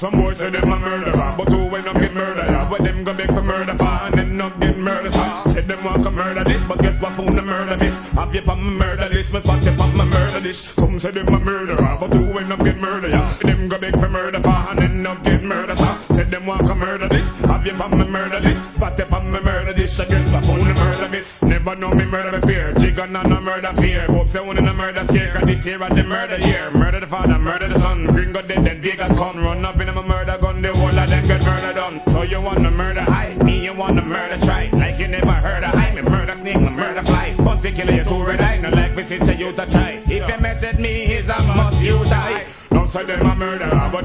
Some boys say them a murderer, but who end up get murdered? Yeah, but them go beg for murder for and end up get murdered. Said them want to murder this, but guess what? Found the murder this. Have you on my murder list? Me spot you on my murder list. Some say them a murderer, but who end up get murdered? Yeah, them go beg for murder for and end up get murdered. Said them want to murder this. Have you on my murder list? Spot you on my murder list. I guess what? Found the murder miss. Never know me murder me fear. Jigga on a murder fear. Hope say one in a murder scare. Cause this year at the murder year. Murder the father, murder the son. Gringo dead, then Vegas come. Run up in a murder gun. The whole of them get murder done. So you want to murder high? Me you want to murder try. Like you never heard of high. Me murder snake, me murder fly. Fun to kill you two red eye. No like me sister you to try. If you mess at me, is a must you die. Don't say them a murderer, but